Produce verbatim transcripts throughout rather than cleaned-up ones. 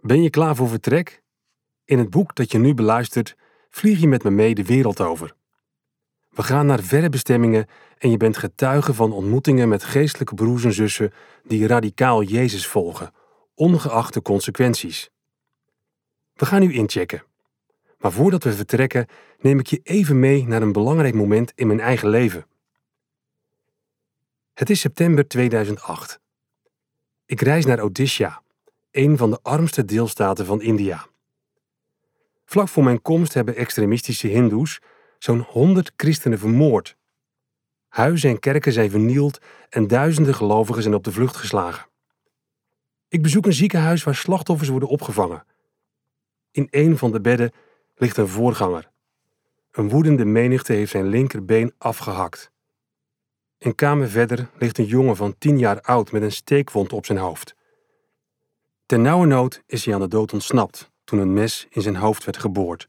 Ben je klaar voor vertrek? In het boek dat je nu beluistert, vlieg je met me mee de wereld over. We gaan naar verre bestemmingen en je bent getuige van ontmoetingen met geestelijke broers en zussen die radicaal Jezus volgen, ongeacht de consequenties. We gaan nu inchecken. Maar voordat we vertrekken, neem ik je even mee naar een belangrijk moment in mijn eigen leven. Het is september tweeduizend acht. Ik reis naar Odisha, een van de armste deelstaten van India. Vlak voor mijn komst hebben extremistische hindoes zo'n honderd christenen vermoord. Huizen en kerken zijn vernield en duizenden gelovigen zijn op de vlucht geslagen. Ik bezoek een ziekenhuis waar slachtoffers worden opgevangen. In een van de bedden ligt een voorganger. Een woedende menigte heeft zijn linkerbeen afgehakt. Een kamer verder ligt een jongen van tien jaar oud met een steekwond op zijn hoofd. Ternauwernood is hij aan de dood ontsnapt toen een mes in zijn hoofd werd geboord.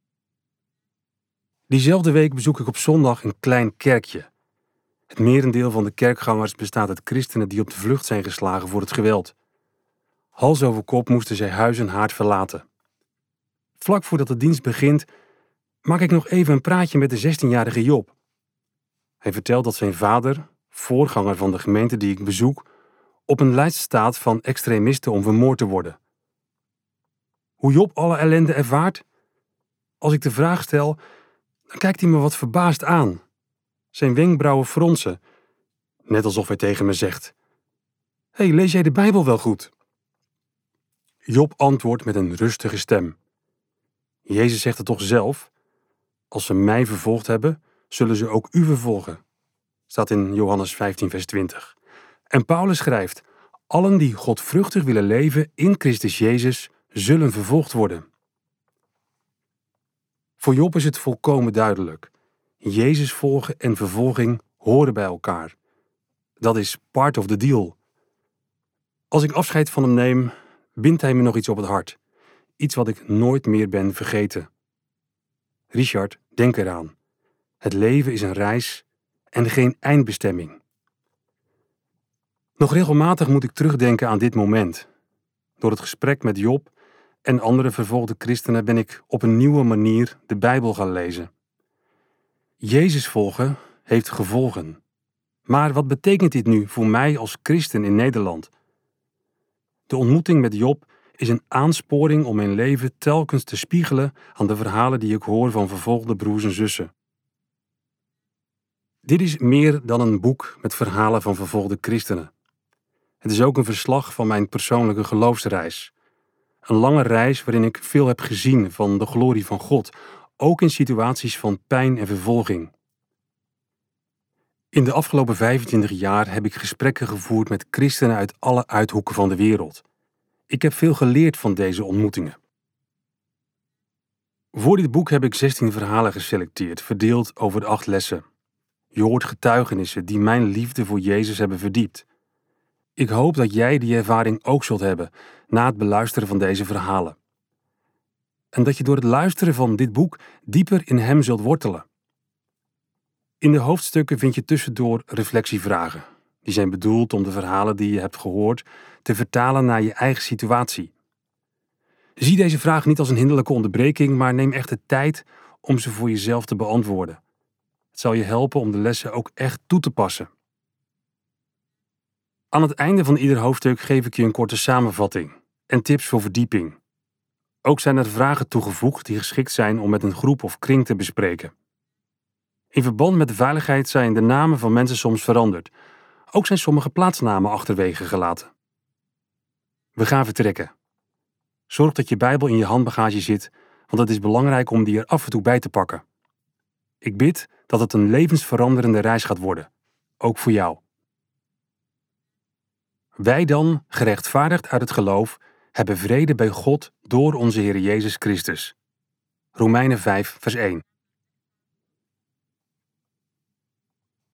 Diezelfde week bezoek ik op zondag een klein kerkje. Het merendeel van de kerkgangers bestaat uit christenen die op de vlucht zijn geslagen voor het geweld. Hals over kop moesten zij huis en haard verlaten. Vlak voordat de dienst begint, maak ik nog even een praatje met de zestienjarige Job. Hij vertelt dat zijn vader, voorganger van de gemeente die ik bezoek, op een lijst staat van extremisten om vermoord te worden. Hoe Job alle ellende ervaart? Als ik de vraag stel, dan kijkt hij me wat verbaasd aan. Zijn wenkbrauwen fronsen, net alsof hij tegen me zegt: "Hé, hey, lees jij de Bijbel wel goed?" Job antwoordt met een rustige stem: "Jezus zegt het toch zelf? Als ze mij vervolgd hebben, zullen ze ook u vervolgen." Staat in Johannes vijftien vers twintig. En Paulus schrijft: "Allen die godvruchtig willen leven in Christus Jezus, zullen vervolgd worden." Voor Job is het volkomen duidelijk. Jezus volgen en vervolging horen bij elkaar. Dat is part of the deal. Als ik afscheid van hem neem, bindt hij me nog iets op het hart. Iets wat ik nooit meer ben vergeten. Richard, denk eraan. Het leven is een reis en geen eindbestemming. Nog regelmatig moet ik terugdenken aan dit moment. Door het gesprek met Job en andere vervolgde christenen ben ik op een nieuwe manier de Bijbel gaan lezen. Jezus volgen heeft gevolgen. Maar wat betekent dit nu voor mij als christen in Nederland? De ontmoeting met Job is een aansporing om mijn leven telkens te spiegelen aan de verhalen die ik hoor van vervolgde broers en zussen. Dit is meer dan een boek met verhalen van vervolgde christenen. Het is ook een verslag van mijn persoonlijke geloofsreis. Een lange reis waarin ik veel heb gezien van de glorie van God, ook in situaties van pijn en vervolging. In de afgelopen vijfentwintig jaar heb ik gesprekken gevoerd met christenen uit alle uithoeken van de wereld. Ik heb veel geleerd van deze ontmoetingen. Voor dit boek heb ik zestien verhalen geselecteerd, verdeeld over de acht lessen. Je hoort getuigenissen die mijn liefde voor Jezus hebben verdiept. Ik hoop dat jij die ervaring ook zult hebben na het beluisteren van deze verhalen. En dat je door het luisteren van dit boek dieper in hem zult wortelen. In de hoofdstukken vind je tussendoor reflectievragen. Die zijn bedoeld om de verhalen die je hebt gehoord te vertalen naar je eigen situatie. Zie deze vraag niet als een hinderlijke onderbreking, maar neem echt de tijd om ze voor jezelf te beantwoorden. Het zal je helpen om de lessen ook echt toe te passen. Aan het einde van ieder hoofdstuk geef ik je een korte samenvatting en tips voor verdieping. Ook zijn er vragen toegevoegd die geschikt zijn om met een groep of kring te bespreken. In verband met de veiligheid zijn de namen van mensen soms veranderd. Ook zijn sommige plaatsnamen achterwege gelaten. We gaan vertrekken. Zorg dat je Bijbel in je handbagage zit, want het is belangrijk om die er af en toe bij te pakken. Ik bid dat het een levensveranderende reis gaat worden, ook voor jou. Wij dan, gerechtvaardigd uit het geloof, hebben vrede bij God door onze Heer Jezus Christus. Romeinen vijf vers één.